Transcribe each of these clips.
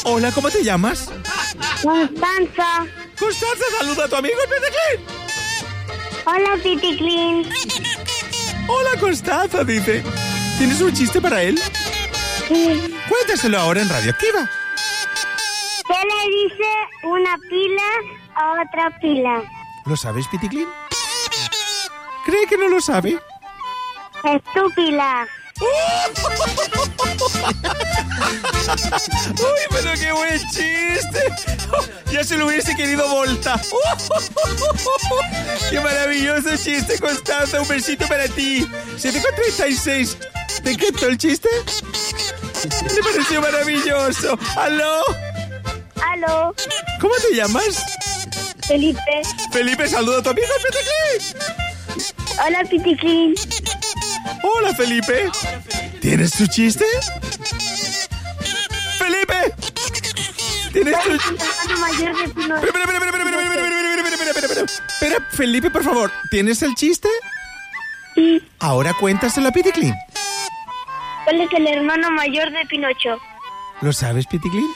Hola, ¿cómo te llamas? Constanza. Constanza, saluda a tu amigo el Piticlin. Hola, Piticlin. Hola, Constanza, dice. ¿Tienes un chiste para él? Sí. Cuéntaselo ahora en Radioactiva. ¿Qué le dice una pila a otra pila? ¿Lo sabes, Piticlin? ¿Cree que no lo sabe? Estúpida. ¡Uy, pero qué buen chiste! Ya se lo hubiese querido Volta. ¡Qué maravilloso chiste, Constanza! Un besito para ti. 7:36. ¿Te encantó el chiste? Me pareció maravilloso. ¿Aló? ¿Aló? ¿Cómo te llamas? Felipe. Felipe, saluda a tu amigo Piticlin. Hola, Piticlin. Hola, Felipe. ¿Tienes tu chiste? ¡Felipe! ¿Tienes tu chiste? Hermano mayor de Pinocho. Espera, Felipe, por favor. ¿Tienes el chiste? Sí. Ahora cuéntaselo a Piticlin. ¿Cuál es el hermano mayor de Pinocho? ¿Lo sabes, Piticlin?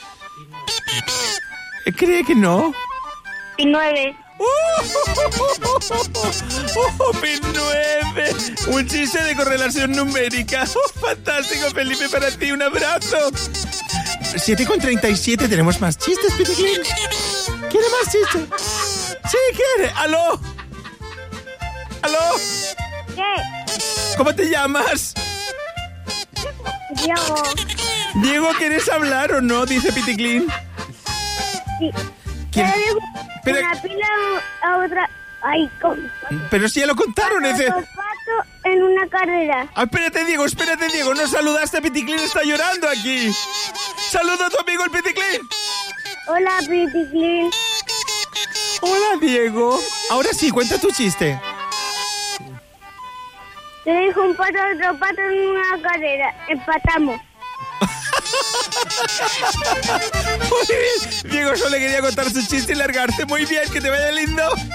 ¿Cree que no? P9. P9. Un chiste de correlación numérica. Fantástico, Felipe, para ti. Un abrazo. 7:37. Tenemos más chistes, Piticlin. ¿Quiere más chistes? Sí, quiere. ¿Aló? ¿Aló? ¿Qué? ¿Cómo te llamas? Diego. Diego, ¿quieres hablar o no? Dice Piticlin. Sí. ¿Quién? ¿Qué le digo Pero- una pila a otra? Ay, ¿cómo? Pero si ya lo contaron ese. Los patos en una carrera. Ah, espérate, Diego. No saludaste a Piticlin, está llorando aquí. Saluda a tu amigo el Piticlin. Hola, Piticlin. Hola, Diego. Ahora sí, cuenta tu chiste. Le dijo un pato a otro pato en una carrera. Empatamos. Muy bien. Diego solo quería contar su chiste y largarse. Muy bien, que te vaya lindo.